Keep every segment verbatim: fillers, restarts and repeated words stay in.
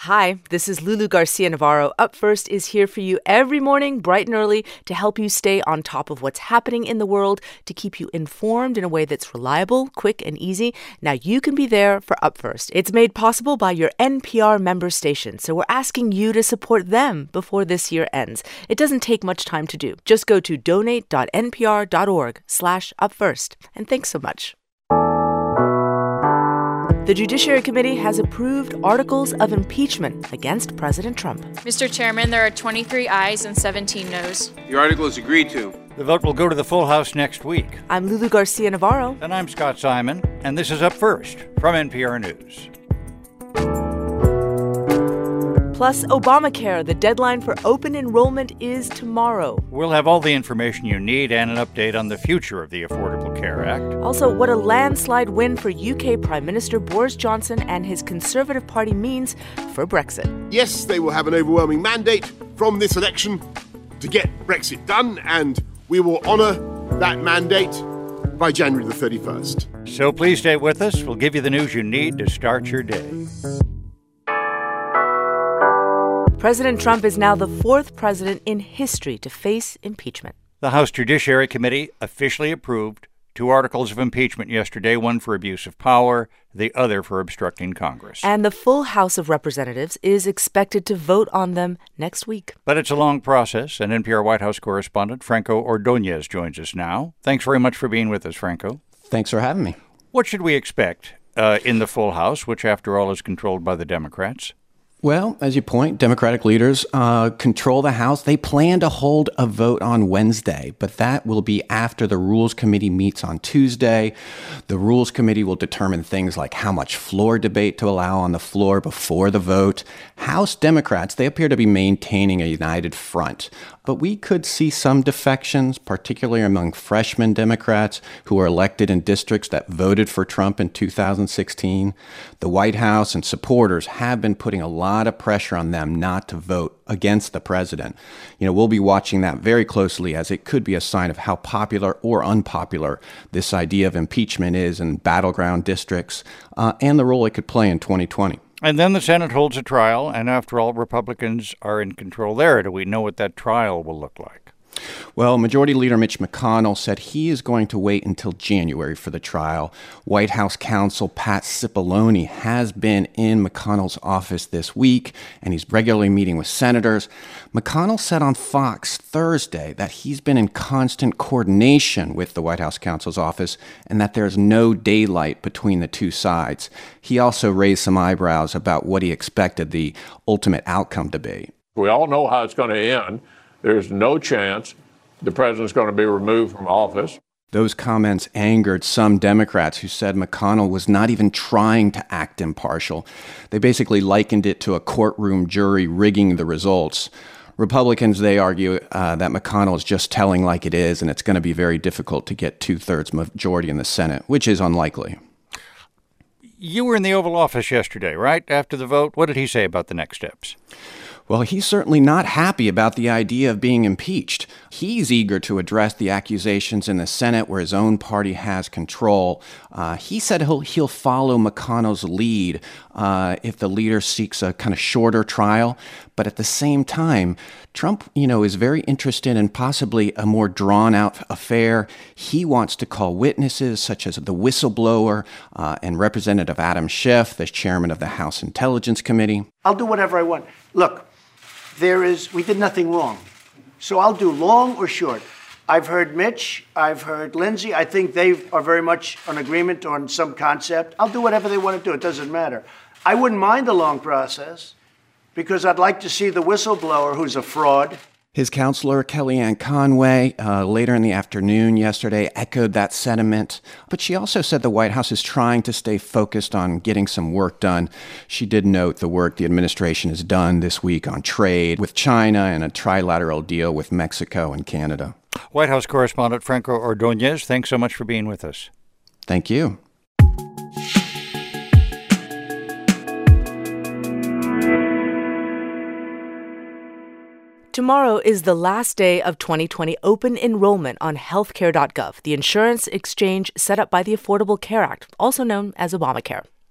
Hi, this is Lulu Garcia-Navarro. Up First is here for you every morning, bright and early, to help you stay on top of what's happening in the world, to keep you informed in a way that's reliable, quick, and easy. Now you can be there for Up First. It's made possible by your N P R member station, so we're asking you to support them before this year ends. It doesn't take much time to do. Just go to donate.npr.org slash upfirst. And thanks so much. The Judiciary Committee has approved articles of impeachment against President Trump. Mister Chairman, there are twenty-three ayes and seventeen noes. The article is agreed to. The vote will go to the full House next week. I'm Lulu Garcia-Navarro. And I'm Scott Simon, and this is Up First from N P R News. Plus, Obamacare, the deadline for open enrollment is tomorrow. We'll have all the information you need and an update on the future of the Affordable Care Act. Also, what a landslide win for U K Prime Minister Boris Johnson and his Conservative Party means for Brexit. Yes, they will have an overwhelming mandate from this election to get Brexit done, and we will honour that mandate by January the thirty-first. So please stay with us. We'll give you the news you need to start your day. President Trump is now the fourth president in history to face impeachment. The House Judiciary Committee officially approved two articles of impeachment yesterday, one for abuse of power, the other for obstructing Congress. And the full House of Representatives is expected to vote on them next week. But it's a long process, and N P R White House correspondent Franco Ordonez joins us now. Thanks very much for being with us, Franco. Thanks for having me. What should we expect uh, in the full House, which, after all, is controlled by the Democrats? Well, as you point, Democratic leaders uh, control the House. They plan to hold a vote on Wednesday, but that will be after the Rules Committee meets on Tuesday. The Rules Committee will determine things like how much floor debate to allow on the floor before the vote. House Democrats, they appear to be maintaining a united front. But we could see some defections, particularly among freshman Democrats who were elected in districts that voted for Trump in two thousand sixteen. The White House and supporters have been putting a lot of pressure on them not to vote against the president. You know, we'll be watching that very closely, as it could be a sign of how popular or unpopular this idea of impeachment is in battleground districts uh, and the role it could play in twenty twenty. And then the Senate holds a trial, and after all, Republicans are in control there. Do we know what that trial will look like? Well, Majority Leader Mitch McConnell said he is going to wait until January for the trial. White House counsel Pat Cipollone has been in McConnell's office this week, and he's regularly meeting with senators. McConnell said on Fox Thursday that he's been in constant coordination with the White House counsel's office and that there's no daylight between the two sides. He also raised some eyebrows about what he expected the ultimate outcome to be. We all know how it's going to end. There's no chance the president's going to be removed from office. Those comments angered some Democrats who said McConnell was not even trying to act impartial. They basically likened it to a courtroom jury rigging the results. Republicans, they argue uh, that McConnell is just telling like it is, and it's going to be very difficult to get two-thirds majority in the Senate, which is unlikely. You were in the Oval Office yesterday, right? After the vote, what did he say about the next steps? Well, he's certainly not happy about the idea of being impeached. He's eager to address the accusations in the Senate where his own party has control. Uh, he said he'll, he'll follow McConnell's lead uh, if the leader seeks a kind of shorter trial. But at the same time, Trump, you know, is very interested in possibly a more drawn-out affair. He wants to call witnesses such as the whistleblower uh, and Representative Adam Schiff, the chairman of the House Intelligence Committee. I'll do whatever I want. Look, there is, we did nothing wrong. So I'll do long or short. I've heard Mitch, I've heard Lindsey. I think they are very much in agreement on some concept. I'll do whatever they want to do. It doesn't matter. I wouldn't mind a long process because I'd like to see the whistleblower who's a fraud. His counselor, Kellyanne Conway, uh, later in the afternoon yesterday echoed that sentiment. But she also said the White House is trying to stay focused on getting some work done. She did note the work the administration has done this week on trade with China and a trilateral deal with Mexico and Canada. White House correspondent Franco Ordonez, thanks so much for being with us. Thank you. Tomorrow is the last day of twenty twenty open enrollment on healthcare dot gov, the insurance exchange set up by the Affordable Care Act, also known as Obamacare.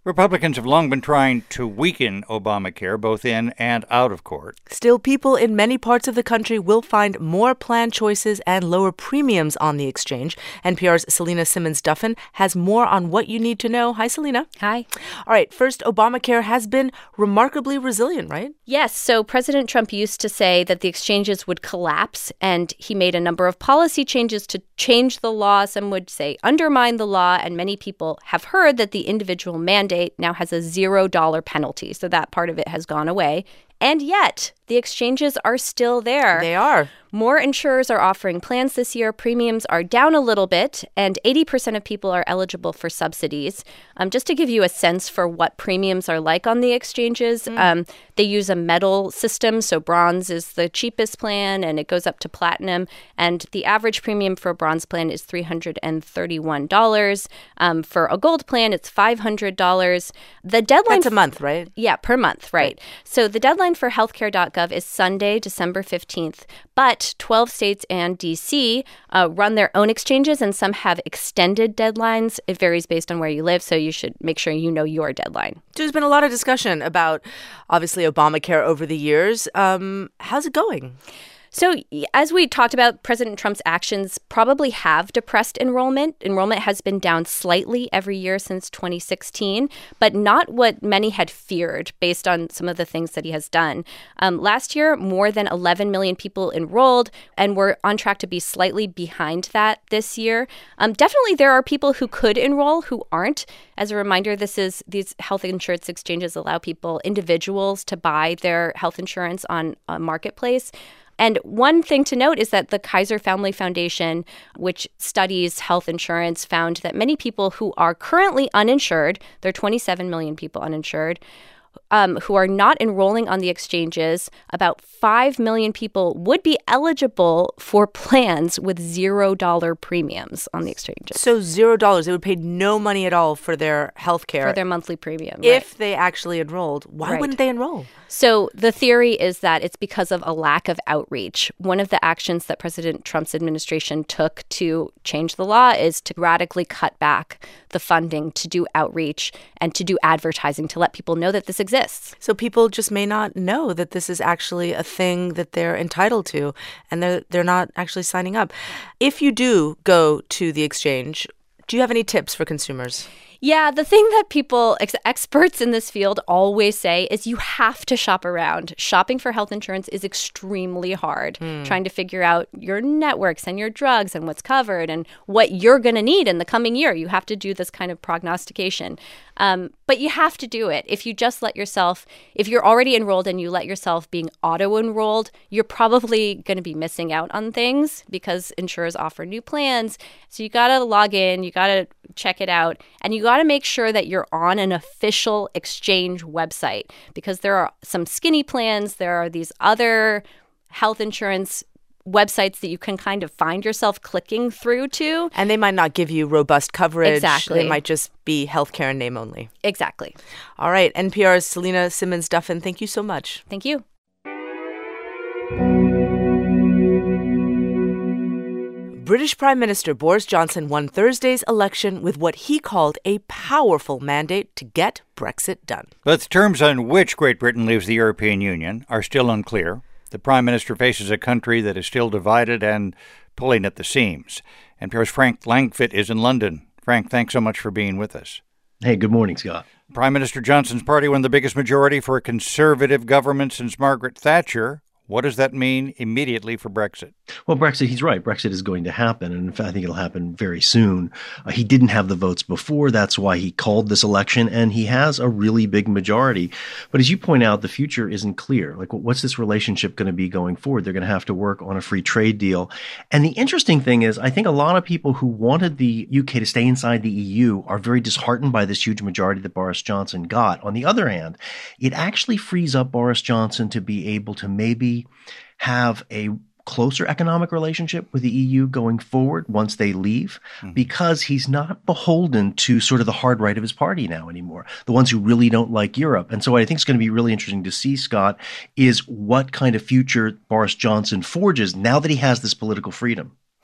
Republicans have long been trying to weaken Obamacare, both in and out of court. Still, people in many parts of the country will find more plan choices and lower premiums on the exchange. N P R's Selena Simmons-Duffin has more on what you need to know. Hi, Selena. Hi. All right, first, Obamacare has been remarkably resilient, right? Yes. So President Trump used to say that the exchanges would collapse, and he made a number of policy changes to change the law. Some would say undermine the law, and many people have heard that the individual mandate now has a zero dollar penalty. So that part of it has gone away. And yet, the exchanges are still there. They are. More insurers are offering plans this year. Premiums are down a little bit, and eighty percent of people are eligible for subsidies. Um, just to give you a sense for what premiums are like on the exchanges, mm. um, they use a metal system. So bronze is the cheapest plan, and it goes up to platinum. And the average premium for a bronze plan is three hundred thirty-one dollars. Um, for a gold plan, it's five hundred dollars. The deadline... That's a month, right? Yeah, per month, right. right. So the deadline for healthcare dot gov is Sunday, December fifteenth. But twelve states and D C uh, run their own exchanges, and some have extended deadlines. It varies based on where you live, so you should make sure you know your deadline. There's been a lot of discussion about, obviously, Obamacare over the years. Um, how's it going? So as we talked about, President Trump's actions probably have depressed enrollment. Enrollment has been down slightly every year since twenty sixteen, but not what many had feared based on some of the things that he has done. Um, last year, more than eleven million people enrolled, and we're on track to be slightly behind that this year. Um, definitely, there are people who could enroll who aren't. As a reminder, this is these health insurance exchanges allow people, individuals, to buy their health insurance on a marketplace. And one thing to note is that the Kaiser Family Foundation, which studies health insurance, found that many people who are currently uninsured, there are twenty-seven million people uninsured, um, who are not enrolling on the exchanges, about five million people would be eligible for plans with zero dollar premiums on the exchanges. So zero dollars. They would pay no money at all for their health care. For their monthly premium. If right. they actually enrolled. Why right. wouldn't they enroll? So the theory is that it's because of a lack of outreach. One of the actions that President Trump's administration took to change the law is to radically cut back the funding to do outreach and to do advertising to let people know that this exists. So people just may not know that this is actually a thing that they're entitled to, and they're, they're not actually signing up. If you do go to the exchange, do you have any tips for consumers? Yeah, the thing that people, ex- experts in this field always say is you have to shop around. Shopping for health insurance is extremely hard. Mm. Trying to figure out your networks and your drugs and what's covered and what you're going to need in the coming year. You have to do this kind of prognostication. Um, but you have to do it. If you just let yourself, if you're already enrolled and you let yourself being auto-enrolled, you're probably going to be missing out on things because insurers offer new plans. So you got to log in, you got to check it out, and you got to make sure that you're on an official exchange website because there are some skinny plans. There are these other health insurance websites that you can kind of find yourself clicking through to. And they might not give you robust coverage. Exactly. They might just be healthcare in name only. Exactly. All right. N P R's Selena Simmons-Duffin, thank you so much. Thank you. British Prime Minister Boris Johnson won Thursday's election with what he called a powerful mandate to get Brexit done. But the terms on which Great Britain leaves the European Union are still unclear. The Prime Minister faces a country that is still divided and pulling at the seams. N P R's Frank Langfitt is in London. Frank, thanks so much for being with us. Hey, good morning, Scott. Prime Minister Johnson's party won the biggest majority for a Conservative government since Margaret Thatcher. What does that mean immediately for Brexit? Well, Brexit, he's right. Brexit is going to happen. And in fact, I think it'll happen very soon. Uh, he didn't have the votes before. That's why he called this election. And he has a really big majority. But as you point out, the future isn't clear. Like, what's this relationship going to be going forward? They're going to have to work on a free trade deal. And the interesting thing is, I think a lot of people who wanted the U K to stay inside the E U are very disheartened by this huge majority that Boris Johnson got. On the other hand, it actually frees up Boris Johnson to be able to maybe have a closer economic relationship with the E U going forward once they leave, mm-hmm. because he's not beholden to sort of the hard right of his party now anymore, the ones who really don't like Europe. And so what I think is going to be really interesting to see, Scott, is what kind of future Boris Johnson forges now that he has this political freedom.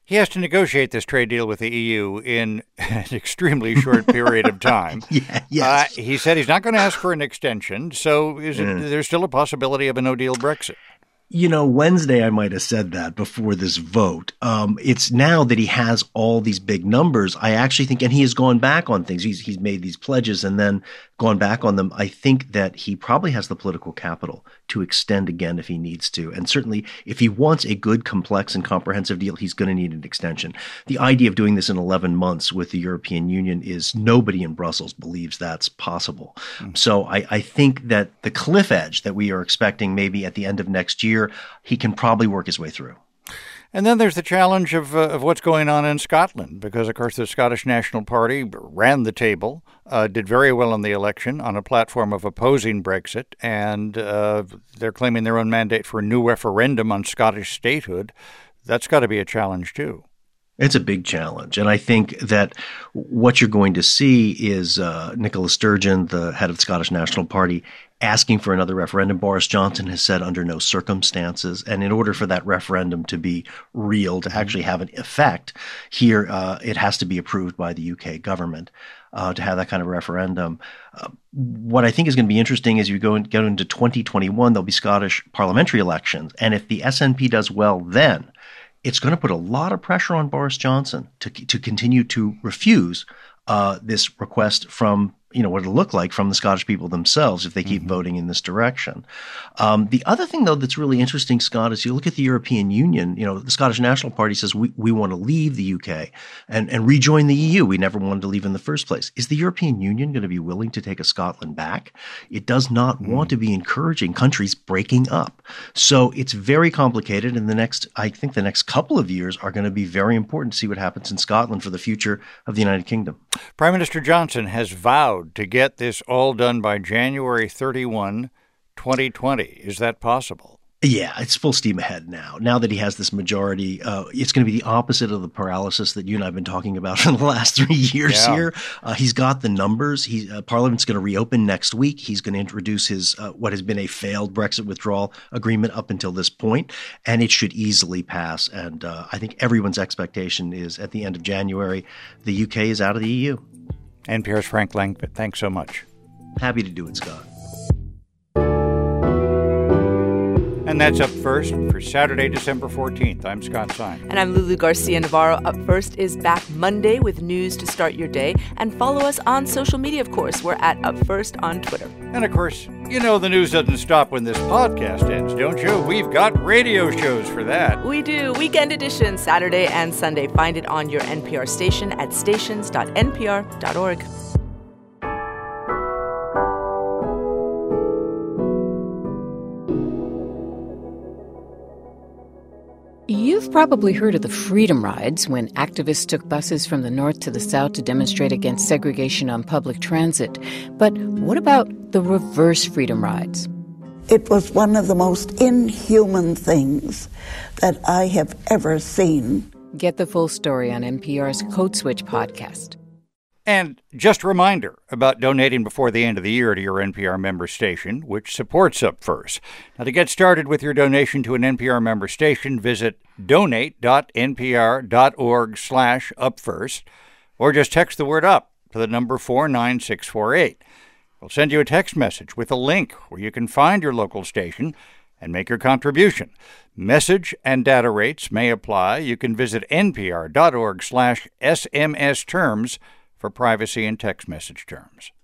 He has to negotiate this trade deal with the E U in an extremely short period of time. yeah, yes. Uh, he said he's not going to ask for an extension, so is it, mm. there's still a possibility of a no-deal Brexit. You know, Wednesday I might have said that before this vote. Um, it's now that he has all these big numbers, I actually think, and he has gone back on things. He's, he's made these pledges and then gone back on them. I think that he probably has the political capital to extend again if he needs to. And certainly if he wants a good, complex, and comprehensive deal, he's going to need an extension. The idea of doing this in eleven months with the European Union is nobody in Brussels believes that's possible. Mm. So I, I think that the cliff edge that we are expecting maybe at the end of next year, he can probably work his way through. And then there's the challenge of uh, of what's going on in Scotland, because, of course, the Scottish National Party ran the table, uh, did very well in the election on a platform of opposing Brexit, and uh, they're claiming their own mandate for a new referendum on Scottish statehood. That's got to be a challenge, too. It's a big challenge. And I think that what you're going to see is uh, Nicola Sturgeon, the head of the Scottish National Party, asking for another referendum. Boris Johnson has said under no circumstances. And in order for that referendum to be real, to actually have an effect here, uh, it has to be approved by the U K government uh, to have that kind of referendum. Uh, what I think is going to be interesting is you go, in, go into twenty twenty-one, there'll be Scottish parliamentary elections. And if the S N P does well then, it's going to put a lot of pressure on Boris Johnson to to continue to refuse uh, this request from, you know, what it'll look like from the Scottish people themselves if they keep mm-hmm. voting in this direction. Um, the other thing, though, that's really interesting, Scott, is you look at the European Union. You know, the Scottish National Party says we, we want to leave the U K and, and rejoin the E U. We never wanted to leave in the first place. Is the European Union going to be willing to take a Scotland back? It does not mm. want to be encouraging countries breaking up. So it's very complicated. And the next, I think the next couple of years are going to be very important to see what happens in Scotland for the future of the United Kingdom. Prime Minister Johnson has vowed to get this all done by January thirty-first, twenty twenty. Is that possible? Yeah, it's full steam ahead now. Now that he has this majority, uh, it's going to be the opposite of the paralysis that you and I have been talking about for the last three years yeah. here. Uh, he's got the numbers. He, uh, Parliament's going to reopen next week. He's going to introduce his uh, what has been a failed Brexit withdrawal agreement up until this point, and it should easily pass. And uh, I think everyone's expectation is at the end of January, the U K is out of the E U. N P R's Frank Langfitt, thanks so much. Happy to do it, Scott. And that's Up First for Saturday, December fourteenth. I'm Scott Simon. And I'm Lulu Garcia-Navarro. Up First is back Monday with news to start your day. And follow us on social media, of course. We're at Up First on Twitter. And, of course, you know the news doesn't stop when this podcast ends, don't you? We've got radio shows for that. We do. Weekend edition, Saturday and Sunday. Find it on your N P R station at stations dot n p r dot org. You've probably heard of the Freedom Rides, when activists took buses from the north to the south to demonstrate against segregation on public transit. But what about the reverse Freedom Rides? It was one of the most inhuman things that I have ever seen. Get the full story on N P R's Code Switch podcast. And just a reminder about donating before the end of the year to your N P R member station, which supports Up First. Now, to get started with your donation to an N P R member station, visit donate dot n p r dot org slash up first, or just text the word UP to the number four nine six four eight. We'll send you a text message with a link where you can find your local station and make your contribution. Message and data rates may apply. You can visit n p r dot org slash s m s terms for privacy and text message terms.